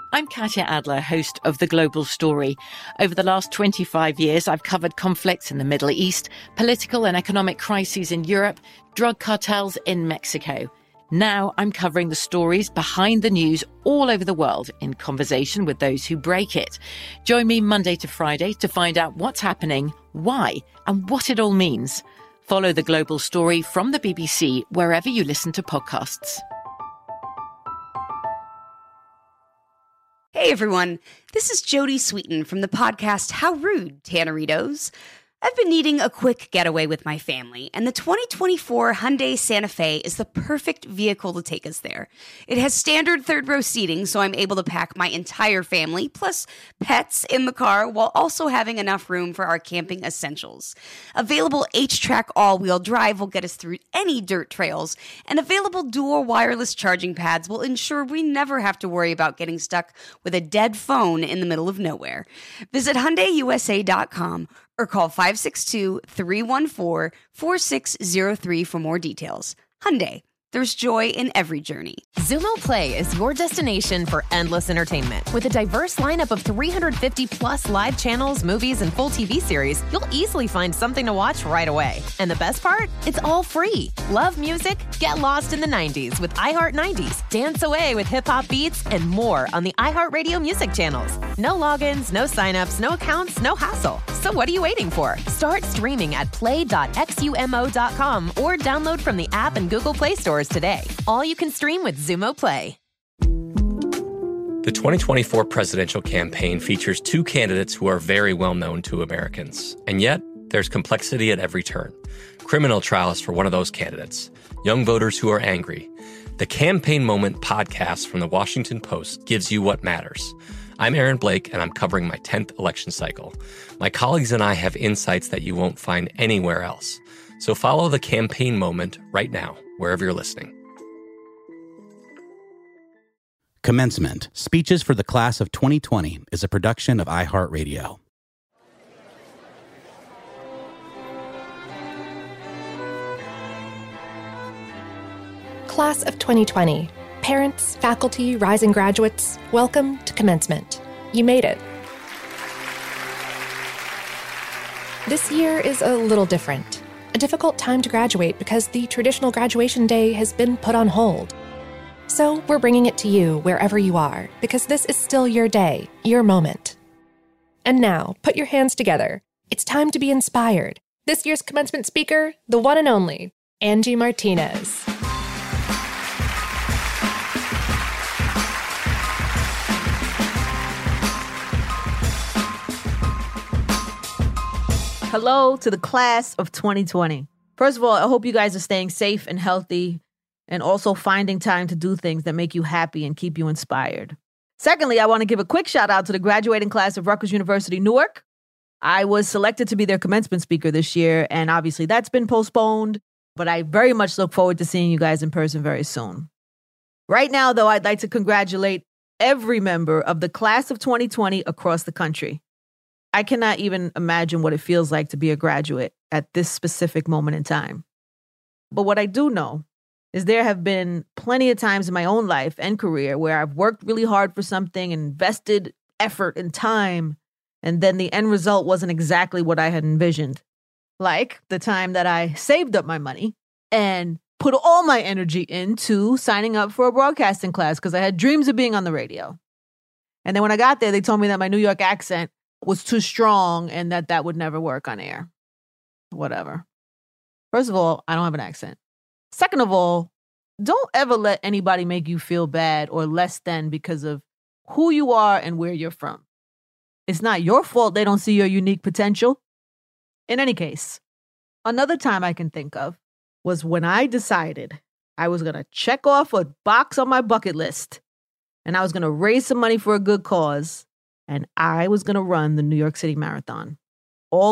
I'm Katya Adler, host of The Global Story. Over the last 25 years, I've covered conflicts in the Middle East, political and economic crises in Europe, drug cartels in Mexico. Now I'm covering the stories behind the news all over the world in conversation with those who break it. Join me Monday to Friday to find out what's happening, why, and what it all means. Follow The Global Story from the BBC wherever you listen to podcasts. Hey everyone, this is Jodie Sweetin from the podcast How Rude, Tanneritos. I've been needing a quick getaway with my family, and the 2024 Hyundai Santa Fe is the perfect vehicle to take us there. It has standard third-row seating, so I'm able to pack my entire family, plus pets, in the car, while also having enough room for our camping essentials. Available H-Track all-wheel drive will get us through any dirt trails, and available dual wireless charging pads will ensure we never have to worry about getting stuck with a dead phone in the middle of nowhere. Visit HyundaiUSA.com or call 562-314-4603 for more details. Hyundai, there's joy in every journey. Xumo Play is your destination for endless entertainment. With a diverse lineup of 350-plus live channels, movies, and full TV series, you'll easily find something to watch right away. And the best part? It's all free. Love music? Get lost in the 90s with iHeart 90s. Dance away with hip-hop beats and more on the iHeartRadio music channels. No logins, no signups, no accounts, no hassle. So what are you waiting for? Start streaming at play.xumo.com or download from the app and Google Play stores today. All you can stream with Xumo Play. The 2024 presidential campaign features two candidates who are very well known to Americans. And yet, there's complexity at every turn. Criminal trials for one of those candidates. Young voters who are angry. The Campaign Moment podcast from the Washington Post gives you what matters. I'm Aaron Blake, and I'm covering my 10th election cycle. My colleagues and I have insights that you won't find anywhere else. So follow The Campaign Moment right now, wherever you're listening. Commencement, Speeches for the Class of 2020 is a production of iHeartRadio. Class of 2020. Parents, faculty, rising graduates, welcome to commencement. You made it. This year is a little different. A difficult time to graduate because the traditional graduation day has been put on hold. So we're bringing it to you wherever you are, because this is still your day, your moment. And now, put your hands together. It's time to be inspired. This year's commencement speaker, the one and only, Angie Martinez. Hello to the class of 2020. First of all, I hope you guys are staying safe and healthy and also finding time to do things that make you happy and keep you inspired. Secondly, I want to give a quick shout out to the graduating class of Rutgers University Newark. I was selected to be their commencement speaker this year, and obviously that's been postponed, but I very much look forward to seeing you guys in person very soon. Right now, though, I'd like to congratulate every member of the class of 2020 across the country. I cannot even imagine what it feels like to be a graduate at this specific moment in time. But what I do know is there have been plenty of times in my own life and career where I've worked really hard for something, invested effort and time, and then the end result wasn't exactly what I had envisioned. Like the time that I saved up my money and put all my energy into signing up for a broadcasting class because I had dreams of being on the radio. And then when I got there, they told me that my New York accent was too strong and that would never work on air. Whatever. First of all, I don't have an accent. Second of all, don't ever let anybody make you feel bad or less than because of who you are and where you're from. It's not your fault they don't see your unique potential. In any case, another time I can think of was when I decided I was going to check off a box on my bucket list and I was going to raise some money for a good cause. And I was going to run the New York City Marathon, all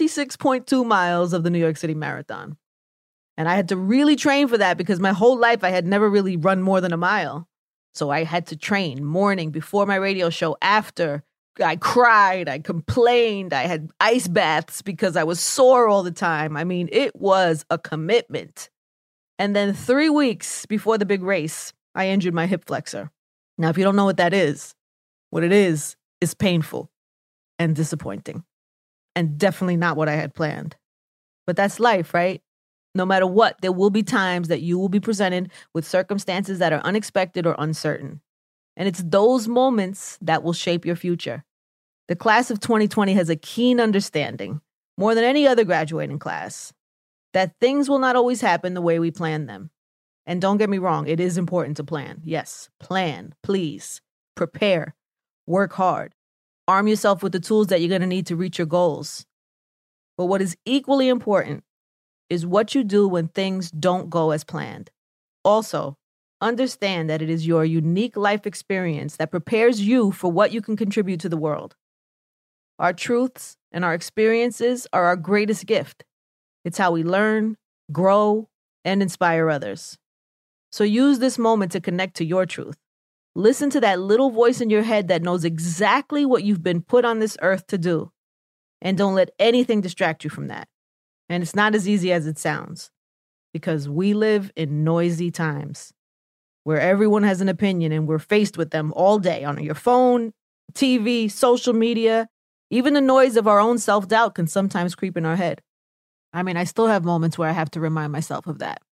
26.2 miles of the New York City Marathon. And I had to really train for that because my whole life I had never really run more than a mile. So I had to train morning, before my radio show, after. I cried, I complained, I had ice baths because I was sore all the time. I mean, it was a commitment. And then 3 weeks before the big race, I injured my hip flexor. Now, if you don't know what that is, What it is painful and disappointing, and definitely not what I had planned. But that's life, right? No matter what, there will be times that you will be presented with circumstances that are unexpected or uncertain. And it's those moments that will shape your future. The class of 2020 has a keen understanding, more than any other graduating class, that things will not always happen the way we plan them. And don't get me wrong, it is important to plan. Yes, plan, please. Prepare. Work hard. Arm yourself with the tools that you're going to need to reach your goals. But what is equally important is what you do when things don't go as planned. Also, understand that it is your unique life experience that prepares you for what you can contribute to the world. Our truths and our experiences are our greatest gift. It's how we learn, grow, and inspire others. So use this moment to connect to your truth. Listen to that little voice in your head that knows exactly what you've been put on this earth to do. And don't let anything distract you from that. And it's not as easy as it sounds, because we live in noisy times where everyone has an opinion and we're faced with them all day on your phone, TV, social media. Even the noise of our own self-doubt can sometimes creep in our head. I mean, I still have moments where I have to remind myself of that.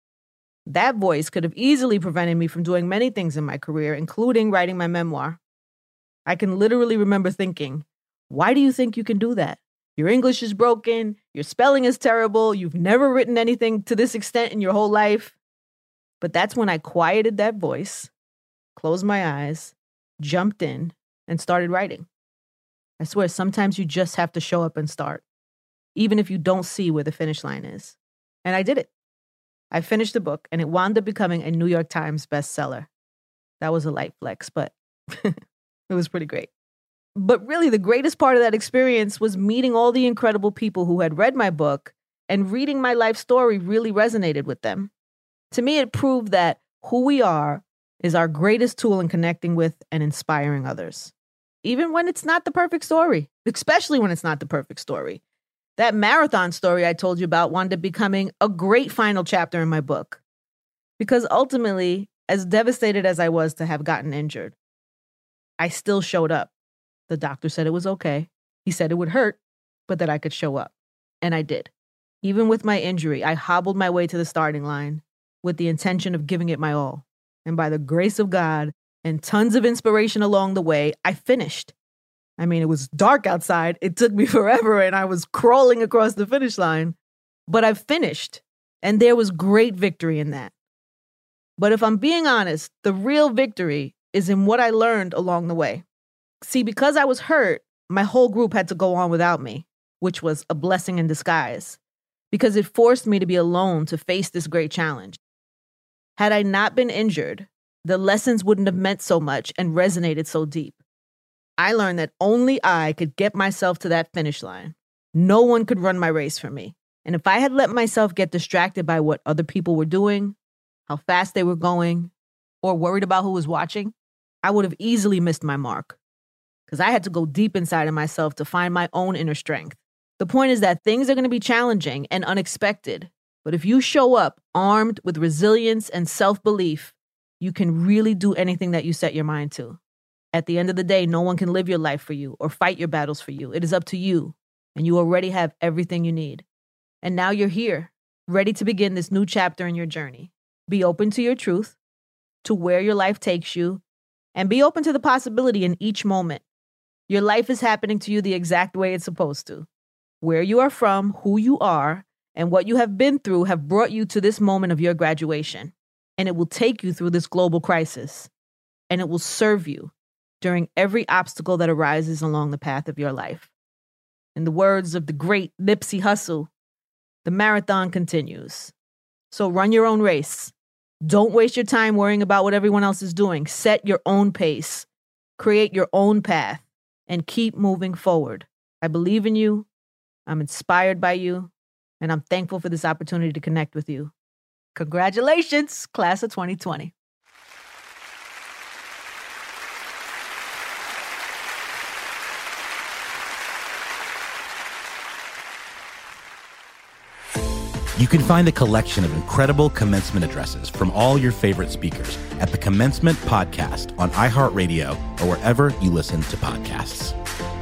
That voice could have easily prevented me from doing many things in my career, including writing my memoir. I can literally remember thinking, why do you think you can do that? Your English is broken, your spelling is terrible, you've never written anything to this extent in your whole life. But that's when I quieted that voice, closed my eyes, jumped in, and started writing. I swear, sometimes you just have to show up and start, even if you don't see where the finish line is. And I did it. I finished the book, and it wound up becoming a New York Times bestseller. That was a light flex, but it was pretty great. But really, the greatest part of that experience was meeting all the incredible people who had read my book, and reading my life story really resonated with them. To me, it proved that who we are is our greatest tool in connecting with and inspiring others. Even when it's not the perfect story, especially when it's not the perfect story. That marathon story I told you about wound up becoming a great final chapter in my book. Because ultimately, as devastated as I was to have gotten injured, I still showed up. The doctor said it was okay. He said it would hurt, but that I could show up. And I did. Even with my injury, I hobbled my way to the starting line with the intention of giving it my all. And by the grace of God and tons of inspiration along the way, I finished. I mean, it was dark outside. It took me forever, and I was crawling across the finish line. But I finished, and there was great victory in that. But if I'm being honest, the real victory is in what I learned along the way. See, because I was hurt, my whole group had to go on without me, which was a blessing in disguise, because it forced me to be alone to face this great challenge. Had I not been injured, the lessons wouldn't have meant so much and resonated so deep. I learned that only I could get myself to that finish line. No one could run my race for me. And if I had let myself get distracted by what other people were doing, how fast they were going, or worried about who was watching, I would have easily missed my mark. Because I had to go deep inside of myself to find my own inner strength. The point is that things are going to be challenging and unexpected. But if you show up armed with resilience and self-belief, you can really do anything that you set your mind to. At the end of the day, no one can live your life for you or fight your battles for you. It is up to you, and you already have everything you need. And now you're here, ready to begin this new chapter in your journey. Be open to your truth, to where your life takes you, and be open to the possibility in each moment. Your life is happening to you the exact way it's supposed to. Where you are from, who you are, and what you have been through have brought you to this moment of your graduation. And it will take you through this global crisis. And it will serve you during every obstacle that arises along the path of your life. In the words of the great Nipsey Hussle, the marathon continues. So run your own race. Don't waste your time worrying about what everyone else is doing. Set your own pace. Create your own path. And keep moving forward. I believe in you. I'm inspired by you. And I'm thankful for this opportunity to connect with you. Congratulations, class of 2020. You can find a collection of incredible commencement addresses from all your favorite speakers at the Commencement Podcast on iHeartRadio or wherever you listen to podcasts.